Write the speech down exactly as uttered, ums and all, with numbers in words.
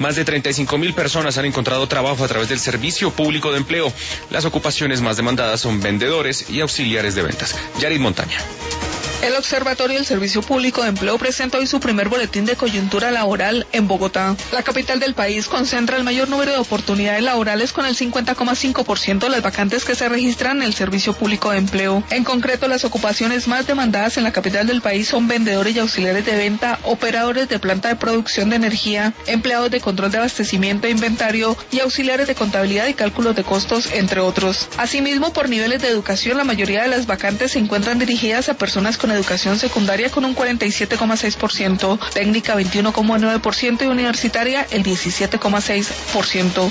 Más de treinta y cinco mil personas han encontrado trabajo a través del Servicio Público de Empleo. Las ocupaciones más demandadas son vendedores y auxiliares de ventas. Yarid Montaña. El Observatorio del Servicio Público de Empleo presenta hoy su primer boletín de coyuntura laboral en Bogotá. La capital del país concentra el mayor número de oportunidades laborales con el cincuenta coma cinco por ciento de las vacantes que se registran en el Servicio Público de Empleo. En concreto, las ocupaciones más demandadas en la capital del país son vendedores y auxiliares de venta, operadores de planta de producción de energía, empleados de control de abastecimiento e inventario y auxiliares de contabilidad y cálculos de costos, entre otros. Asimismo, por niveles de educación, la mayoría de las vacantes se encuentran dirigidas a personas con educación secundaria con un cuarenta y siete coma seis por ciento, técnica veintiuno coma nueve por ciento y universitaria el diecisiete coma seis por ciento.